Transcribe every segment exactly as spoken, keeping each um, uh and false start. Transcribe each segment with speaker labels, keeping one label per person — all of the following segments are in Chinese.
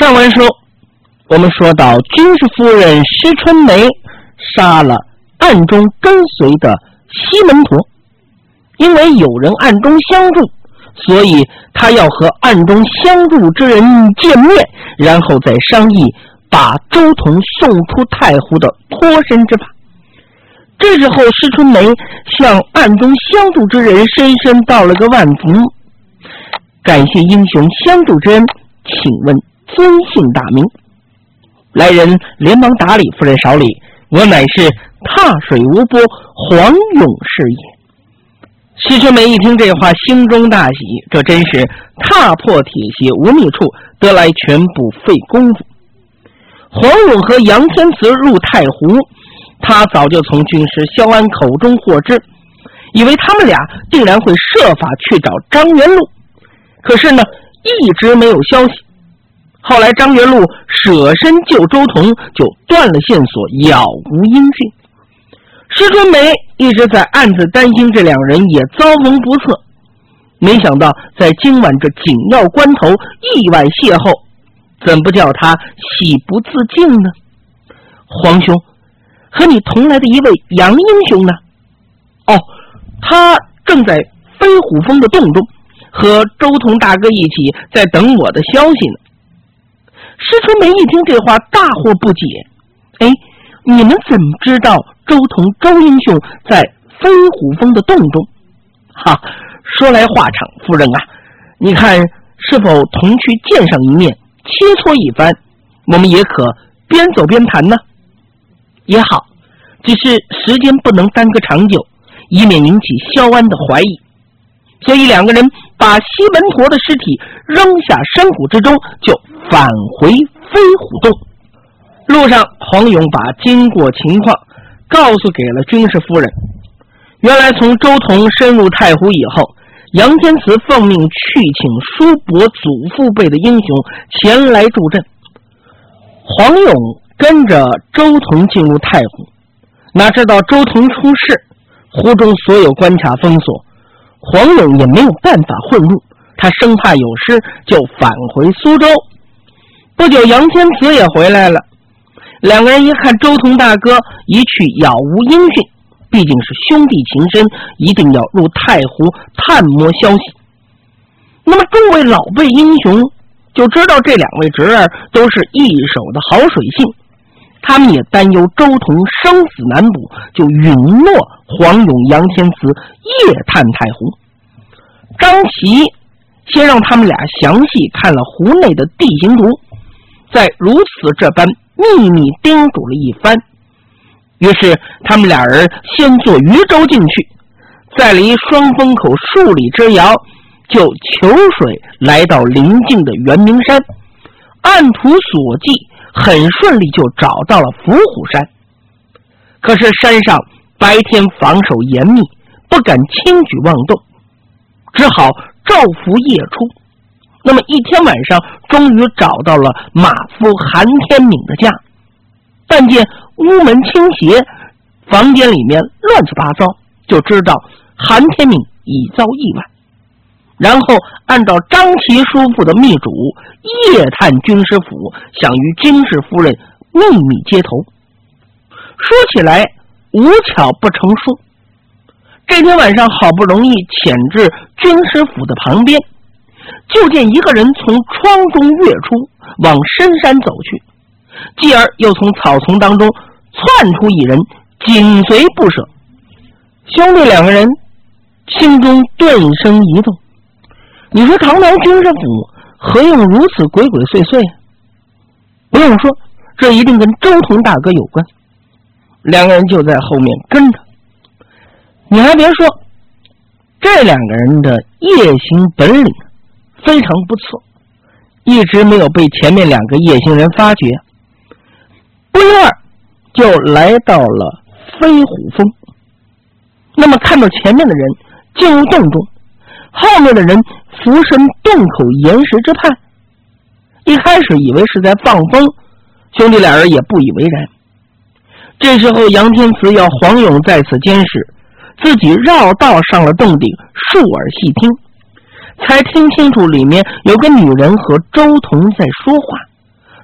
Speaker 1: 上文书我们说到，军师夫人施春梅杀了暗中跟随的西门陀，因为有人暗中相助，所以他要和暗中相助之人见面，然后再商议把周同送出太湖的脱身之法。这时候施春梅向暗中相助之人深深道了个万福，感谢英雄相助之恩，请问尊姓大名？来人连忙打理，夫人少礼，我乃是踏水无波黄勇士也。施春梅一听这话，心中大喜，这真是踏破铁鞋无觅处，得来全不费功夫。黄勇和杨天慈入太湖，他早就从军师萧安口中获知，以为他们俩定然会设法去找张元禄，可是呢一直没有消息。后来张元禄舍身救周同，就断了线索，杳无音讯。施春梅一直在暗自担心这两人也遭逢不测，没想到在今晚这紧要关头意外邂逅，怎不叫他喜不自禁呢？皇兄，和你同来的一位杨英雄呢？哦，他正在飞虎峰的洞中，和周同大哥一起在等我的消息呢。施春梅一听这话，大惑不解，哎，你们怎么知道周同周英雄在飞虎峰的洞中？哈，说来话长，夫人啊，你看是否同去见上一面，切磋一番，我们也可边走边谈呢？也好，只是时间不能耽搁长久，以免引起萧安的怀疑。所以两个人把西门陀的尸体扔下山谷之中，就返回飞虎洞。路上黄勇把经过情况告诉给了军师夫人。原来从周同深入太湖以后，杨天慈奉命去请叔伯祖父辈的英雄前来助阵。黄勇跟着周同进入太湖，哪知道周同出事，湖中所有关卡封锁，黄勇也没有办法混入，他生怕有失，就返回苏州。不久杨天慈也回来了，两个人一看周同大哥一去杳无音讯，毕竟是兄弟情深，一定要入太湖探摸消息。那么众位老辈英雄就知道这两位侄儿都是一手的好水性，他们也担忧周同生死难卜，就允诺黄勇、杨天慈夜探太湖。张琪先让他们俩详细看了湖内的地形图，再如此这般秘密叮嘱了一番。于是他们俩人先坐渔舟进去，在离双峰口数里之遥，就求水来到邻近的圆明山，按图所记，很顺利就找到了伏虎山。可是山上白天防守严密，不敢轻举妄动，只好昼伏夜出。那么一天晚上，终于找到了马夫韩天敏的家，但见屋门倾斜，房间里面乱七八糟，就知道韩天敏已遭意外。然后按照张琪叔父的密嘱，夜探军师府，想与军师夫人秘密接头。说起来无巧不成书，这天晚上好不容易潜至军师府的旁边，就见一个人从窗中跃出，往深山走去，继而又从草丛当中窜出一人，紧随不舍。兄弟两个人心中顿生一动，你说堂堂军师府何用如此鬼鬼祟祟？不用说，这一定跟周同大哥有关。两个人就在后面跟着。你还别说，这两个人的夜行本领非常不错，一直没有被前面两个夜行人发觉。不一会儿就来到了飞虎峰。那么看到前面的人进入洞中，后面的人俯身洞口岩石之畔，一开始以为是在放风，兄弟俩人也不以为然。这时候杨天慈要黄勇在此监视，自己绕道上了洞顶，竖耳细听，才听清楚里面有个女人和周同在说话。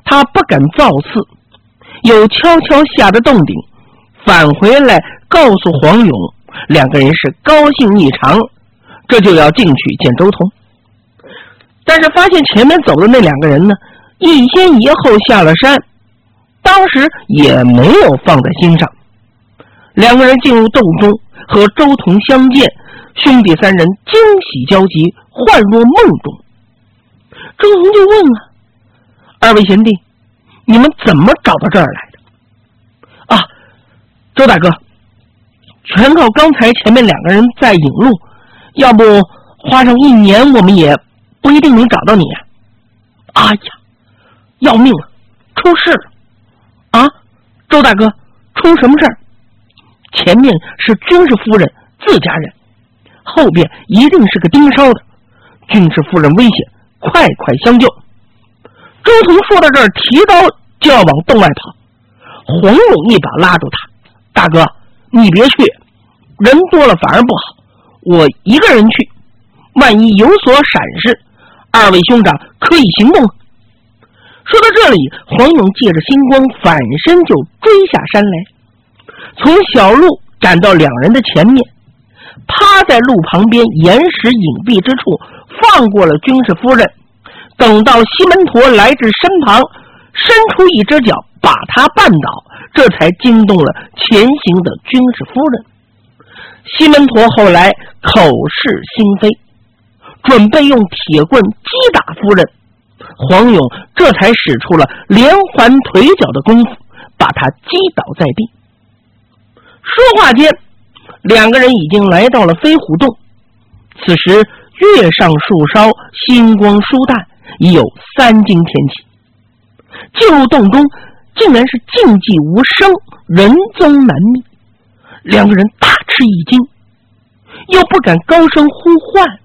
Speaker 1: 他不敢造次，又悄悄下的洞顶，返回来告诉黄勇，两个人是高兴异常，这就要进去见周同。但是发现前面走的那两个人呢，一先一后下了山，当时也没有放在心上。两个人进入洞中和周同相见，兄弟三人惊喜交集，幻若梦中。周同就问了：二位贤弟，你们怎么找到这儿来的？啊，周大哥，全靠刚才前面两个人在引路，要不花上一年我们也不一定能找到你呀、啊。哎呀，要命了，出事了！啊，周大哥，出什么事儿？前面是军士夫人自家人，后边一定是个盯梢的，军士夫人危险，快快相救！周同说到这儿，提刀就要往洞外跑，黄勇一把拉住他：大哥，你别去，人多了反而不好，我一个人去，万一有所闪失，二位兄长可以行动。说到这里，黄勇借着星光反身就追下山来，从小路赶到两人的前面，趴在路旁边岩石隐蔽之处放过了军士夫人，等到西门陀来至身旁，伸出一只脚把他绊倒，这才惊动了前行的军士夫人。西门陀后来口是心非，准备用铁棍击打夫人，黄勇这才使出了连环腿脚的功夫，把他击倒在地。说话间，两个人已经来到了飞虎洞。此时月上树梢，星光疏淡，已有三更天起。进入洞中，竟然是静寂无声，人踪难觅。两个人大吃一惊，又不敢高声呼唤。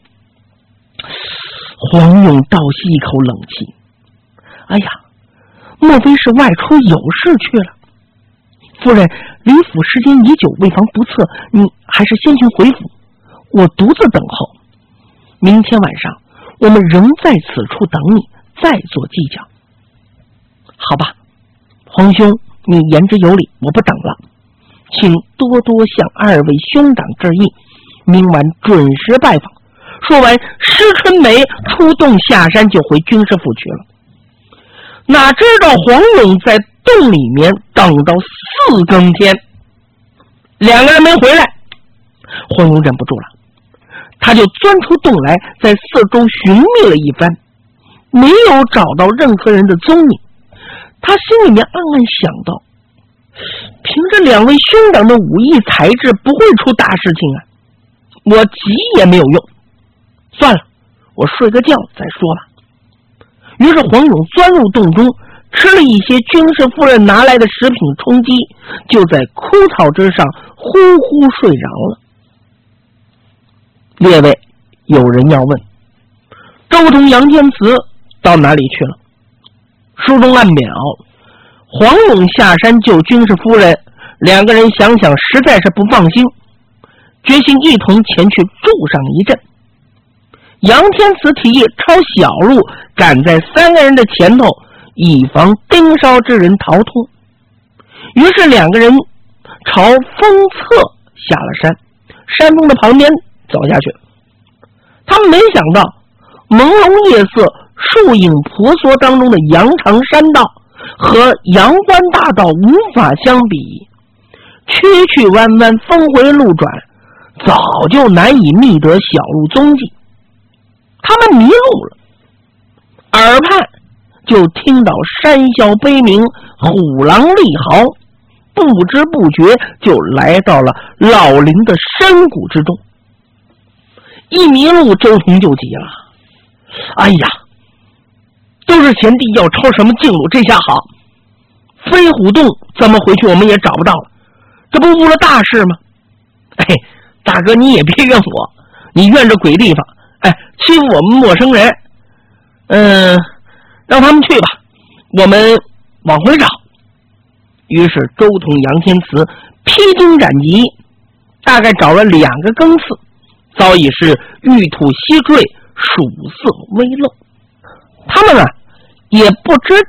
Speaker 1: 黄勇倒吸一口冷气，哎呀，莫非是外出有事去了？夫人，离府时间已久，为防不测，你还是先行回府，我独自等候。明天晚上我们仍在此处等你，再做计较。好吧，皇兄，你言之有理，我不等了，请多多向二位兄长致意，明晚准时拜访。说完，施春梅出洞下山就回军师府去了。哪知道黄勇在洞里面等到四更天，两个人没回来，黄勇忍不住了，他就钻出洞来，在四周寻觅了一番，没有找到任何人的踪影。他心里面暗暗想到，凭着两位兄长的武艺才智，不会出大事情啊，我急也没有用，算了，我睡个觉再说吧。于是黄勇钻入洞中，吃了一些军师夫人拿来的食品充饥，就在枯草之上呼呼睡着了。列位，有人要问，周同、杨天慈到哪里去了？书中暗表，黄勇下山救军师夫人，两个人想想实在是不放心，决心一同前去住上一阵。杨天慈提议抄小路赶在三个人的前头，以防盯梢之人逃脱。于是两个人朝峰侧下了山，山峰的旁边走下去。他们没想到，朦胧夜色、树影婆娑当中的羊肠山道和阳关大道无法相比，曲曲弯弯，峰回路转，早就难以觅得小路踪迹。他们迷路了，耳畔就听到山魈悲鸣，虎狼厉嚎，不知不觉就来到了老林的山谷之中。一迷路，周同就急了，哎呀，都是贤弟要抄什么近路，这下好，飞虎洞怎么回去我们也找不到了，这不误了大事吗？哎，大哥你也别怨我，你怨这鬼地方，哎，欺负我们陌生人，嗯，让他们去吧，我们往回找。于是周同、杨天慈披荆斩棘，大概找了两个更次，早已是玉土西坠，曙色微露。他们啊，也不知道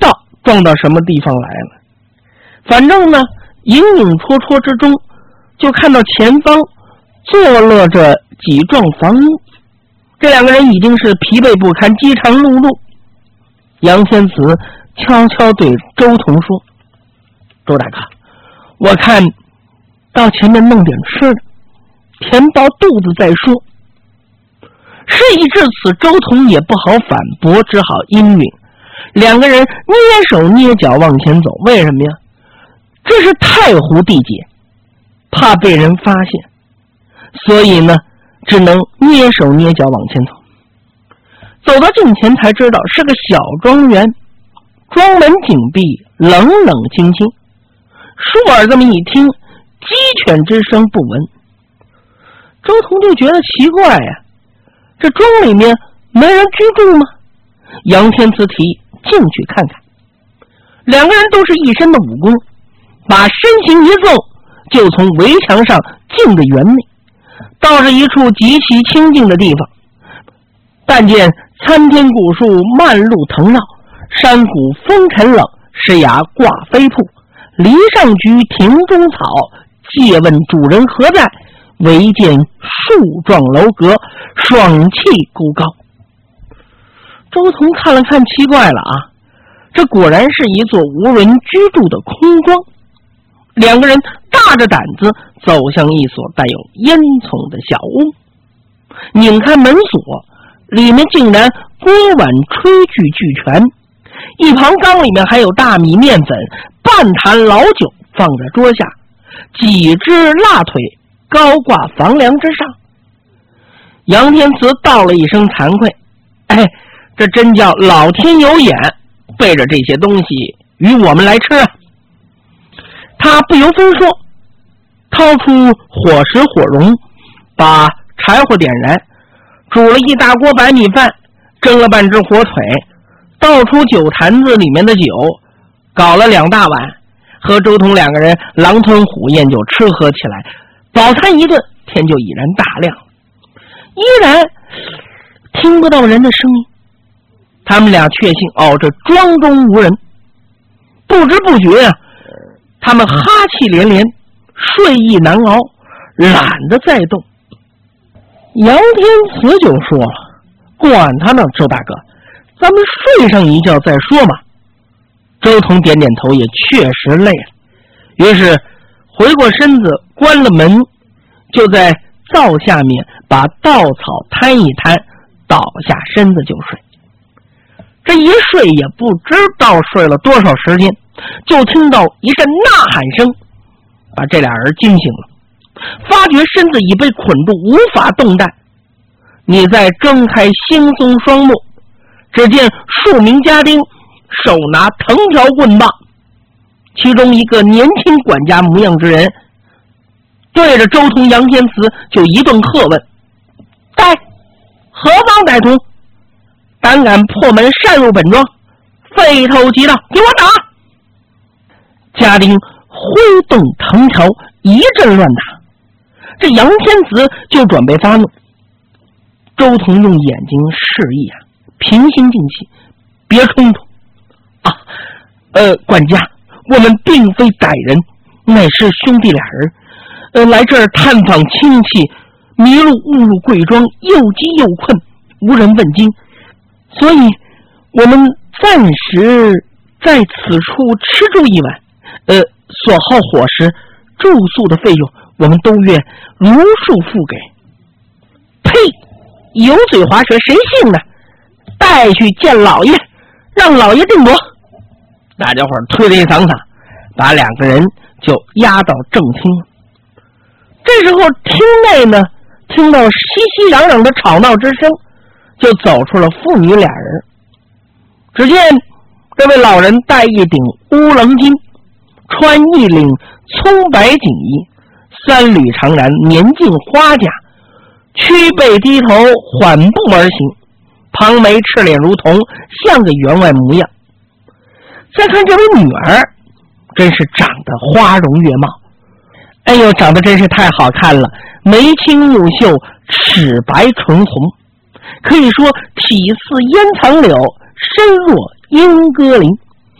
Speaker 1: 撞到什么地方来了。反正呢，影影绰绰之中，就看到前方坐落着几幢房屋。这两个人已经是疲惫不堪，饥肠辘辘。杨天慈悄悄对周同说：“周大哥，我看到前面弄点吃的，填饱肚子再说。”事已至此，周同也不好反驳，只好应允。两个人捏手捏脚往前走。为什么呀？这是太湖地界，怕被人发现，所以呢，只能捏手捏脚往前走。走到近前才知道是个小庄园，庄门紧闭，冷冷清清。竖耳这么一听，鸡犬之声不闻。周同就觉得奇怪呀、啊，这庄里面没人居住吗？杨天慈提议进去看看。两个人都是一身的武功，把身形一纵，就从围墙上进个园内，到了一处极其清静的地方。但见参天古树漫路藤绕，山谷风尘冷，石崖挂飞瀑，篱上菊，庭中草，借问主人何在？唯见树状楼阁，爽气孤高。周同看了看，奇怪了啊，这果然是一座无人居住的空庄。两个人大着胆子走向一所带有烟囱的小屋，拧开门锁，里面竟然锅碗炊具俱全，一旁缸里面还有大米面粉，半坛老酒放在桌下，几只腊腿高挂房梁之上。杨天慈道了一声惭愧，哎，这真叫老天有眼，背着这些东西与我们来吃啊。他不由分说，掏出火石火绒，把柴火点燃，煮了一大锅白米饭，蒸了半只火腿，倒出酒坛子里面的酒，搞了两大碗，和周同两个人狼吞虎咽就吃喝起来。饱餐一顿，天就已然大亮，依然听不到人的声音。他们俩确信哦，这庄中无人。不知不觉啊，他们哈气连连，睡意难熬，懒得再动。杨天慈就说了：“管他呢，周大哥，咱们睡上一觉再说嘛。”周同点点头，也确实累了，于是回过身子，关了门，就在灶下面把稻草摊一摊，倒下身子就睡。这一睡也不知道睡了多少时间，就听到一阵呐喊声，把这俩人惊醒了，发觉身子已被捆住，无法动弹。你再睁开惺忪双目，只见数名家丁手拿藤条棍棒，其中一个年轻管家模样之人对着周同、杨天慈就一顿喝问：“待何方歹徒？胆敢破门擅入本庄，匪头急到，给我打！”家丁挥动藤条，一阵乱打。这杨天慈就准备发怒，周同用眼睛示意啊，平心静气，别冲突啊。呃，管家，我们并非歹人，乃是兄弟俩人，呃，来这儿探访亲戚，迷路误入贵庄，又饥又困，无人问津，所以我们暂时在此处吃住一晚，呃，所耗伙食、住宿的费用，我们都愿如数付给。呸！油嘴滑舌，谁信呢？带去见老爷，让老爷定夺。大家伙推了一搡搡，把两个人就押到正厅。这时候厅内呢，听到熙熙攘攘的吵闹之声，就走出了父女俩人。只见这位老人戴一顶乌棱巾，穿一领葱白锦衣，三缕长髯，年近花甲，屈背低头，缓步而行，庞眉赤脸如铜，像个员外模样。再看这位女儿，真是长得花容月貌，哎呦，长得真是太好看了，眉清目秀，齿白唇红，可以说体似烟藏柳，身若莺歌林，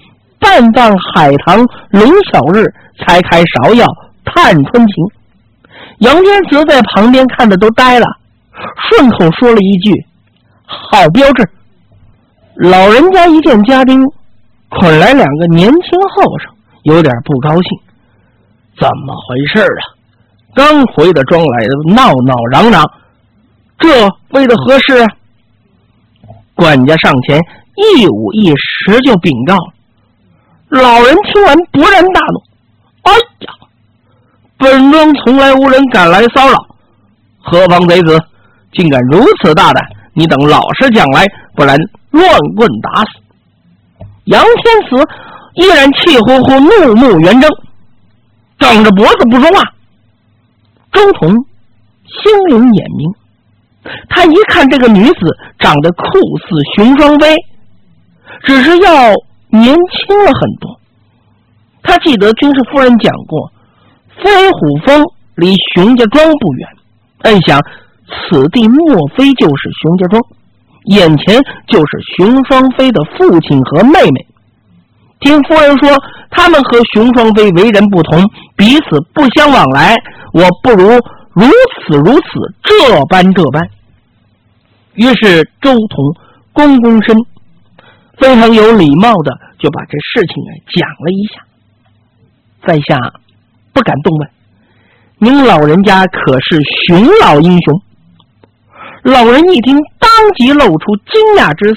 Speaker 1: 半放海棠龙小日，才开芍药探春情。杨天慈在旁边看的都呆了，顺口说了一句：好标志。老人家一见家丁捆来两个年轻后生，有点不高兴。怎么回事啊？刚回的庄来的闹闹嚷嚷，这为的何事啊？管家上前一五一十就禀告了。老人听完勃然大怒：哎呀，本庄从来无人敢来骚扰，何方贼子竟敢如此大胆？你等老实讲来，不然乱棍打死。杨天慈依然气呼呼，怒目圆睁，张着脖子不说话。周彤心灵眼明，他一看这个女子长得酷似熊双飞，只是要年轻了很多。他记得军师夫人讲过，飞虎峰离熊家庄不远，暗想此地莫非就是熊家庄，眼前就是熊双飞的父亲和妹妹。听夫人说他们和熊双飞为人不同，彼此不相往来，我不如如此如此，这般这般。于是周彤躬躬身，非常有礼貌的就把这事情讲了一下。在下不敢动问，您老人家可是熊老英雄？老人一听，当即露出惊讶之色。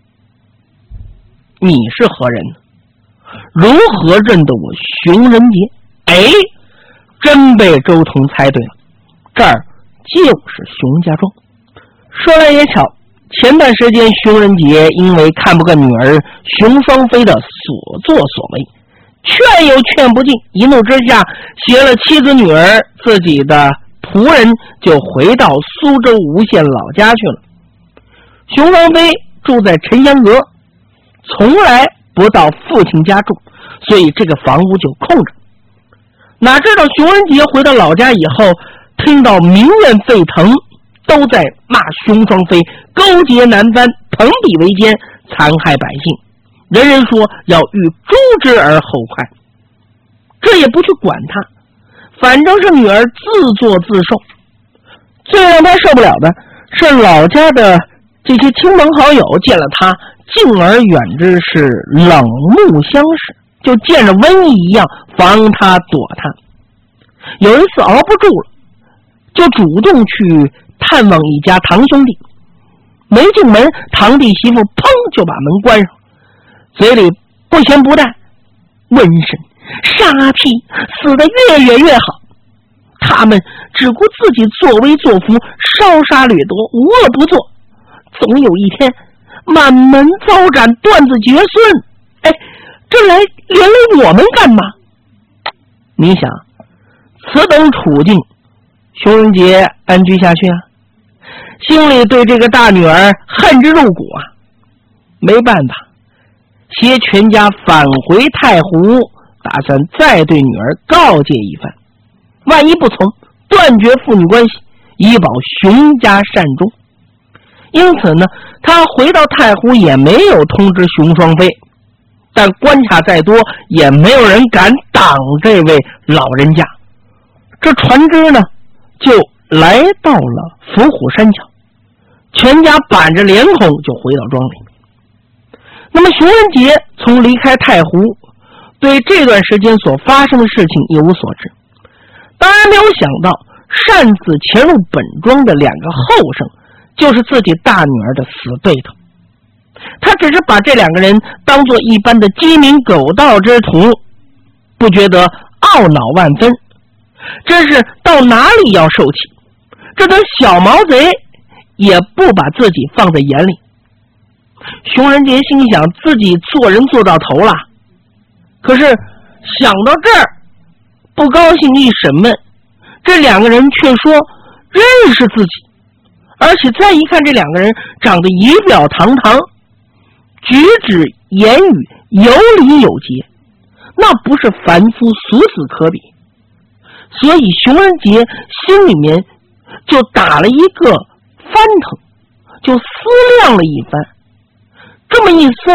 Speaker 1: 你是何人？如何认得我熊仁杰？哎，真被周彤猜对了，这儿就是熊家庄。说来也巧，前段时间熊仁杰因为看不惯女儿熊双飞的所作所为，劝又劝不进，一怒之下携了妻子女儿自己的仆人就回到苏州吴县老家去了。熊双飞住在沉香阁，从来不到父亲家住，所以这个房屋就空着。哪知道熊仁杰回到老家以后，听到民怨沸腾，都在骂熊双飞勾结南藩，朋比为奸，残害百姓，人人说要欲诛之而后快。这也不去管他，反正是女儿自作自受。最让他受不了的是老家的这些亲朋好友见了他，敬而远之，是冷目相视，就见着瘟疫一样防他躲他。有一次熬不住了，就主动去探望一家堂兄弟。没进门，堂弟媳妇砰就把门关上，嘴里不咸不淡：瘟神杀气，死得越远越好。他们只顾自己作威作福，烧杀掠夺，无恶不作，总有一天满门遭斩，断子绝孙。哎，这来连累我们干嘛？你想，此等处境，熊仁杰安居下去啊？心里对这个大女儿恨之入骨啊！没办法，携全家返回太湖，打算再对女儿告诫一番。万一不从，断绝父女关系，以保熊家善终。因此呢，他回到太湖也没有通知熊双飞，但观察再多，也没有人敢挡这位老人家。这船只呢，就来到了伏虎山脚，全家板着脸孔就回到庄里。那么熊仁杰从离开太湖，对这段时间所发生的事情一无所知，当然没有想到擅自潜入本庄的两个后生就是自己大女儿的死对头。他只是把这两个人当作一般的鸡鸣狗盗之徒，不觉得懊恼万分，真是到哪里要受气。这等小毛贼也不把自己放在眼里。熊仁杰心想，自己做人做到头了，可是想到这儿，不高兴一审问，这两个人却说认识自己，而且再一看，这两个人长得仪表堂堂，举止言语有理有节，那不是凡夫俗子可比。所以熊仁杰心里面就打了一个翻腾，就思量了一番。这么一思量，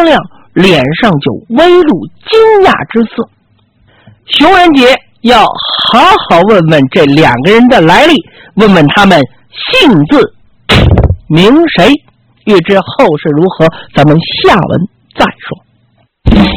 Speaker 1: 脸上就微露惊讶之色。熊仁杰要好好问问这两个人的来历，问问他们姓字名谁。欲知后事如何，咱们下文再说。